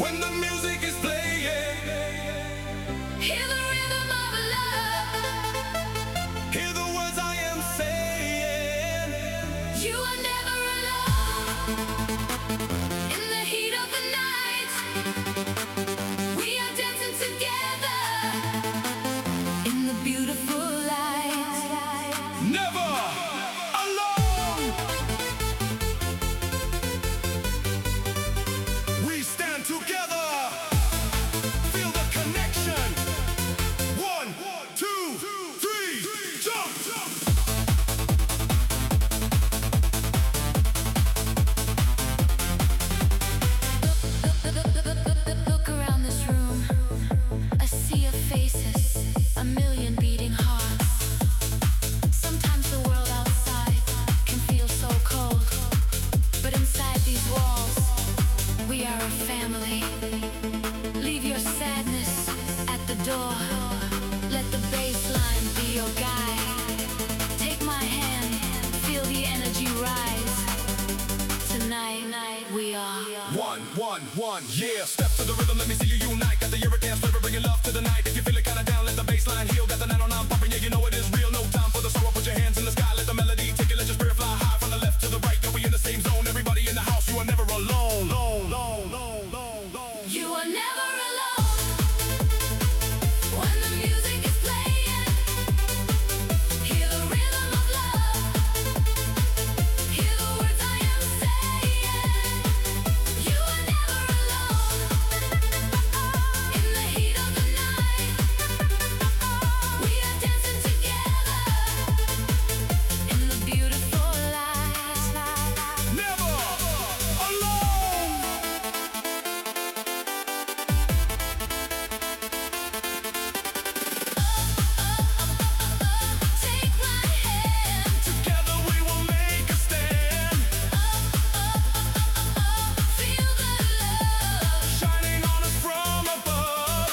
when the music is playing. Hear the rhythm of love. Hear the words I am saying. You are never alone. In the heat of the night, we are dancing together in the beautiful light. Never alone. We stand together. Feel the connection. 1, 2, 3, jump. Look around this room, a sea of faces, a million beating hearts. Sometimes the world outside can feel so cold, but inside these walls, we are a family. Leave your sadness at the door. Let the bass line be your guide. Take my hand, feel the energy rise. Tonight we are 1, 1, 1, yeah. Step to the rhythm, let me see you unite. Got the Eurodance flavor, bringing love to the night. If you feel it kinda down, let the bass line heal. Got the 909 pumping, yeah, you know it is real. No time for the sorrow, put your hands in the sky. Let the melody take it, let your spirit fly high. From the left to the right, yeah, we in the same zone. Everybody in the house, you are never alone. You are never alone. When the music is playing, hear the rhythm of love. Hear the words I am saying. You are never alone. In the heat of the night, we are dancing together in the beautiful light. Never alone. Take my hand. Together we will make a stand. Feel the love. Shining on us from above.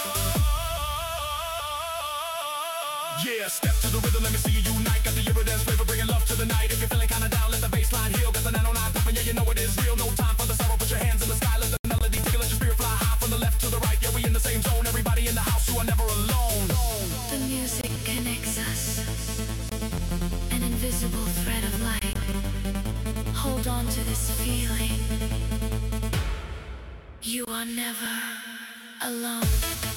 Yeah, step to the rhythm, let me see you unite. Got the Eurodance flavor, bringing love to the night. If you're feeling kinda down, let the bass line heal. Got the 909 pumping, yeah, you know it is real. No time for the sorrow, put your hands in the sky. Let the melody take it, let your spirit fly high. From the left to the right, yeah, we in the same zone. Everybody in the house, you are never alone. The music connects us, an invisible thread of light. Hold on to this feeling. You are never alone.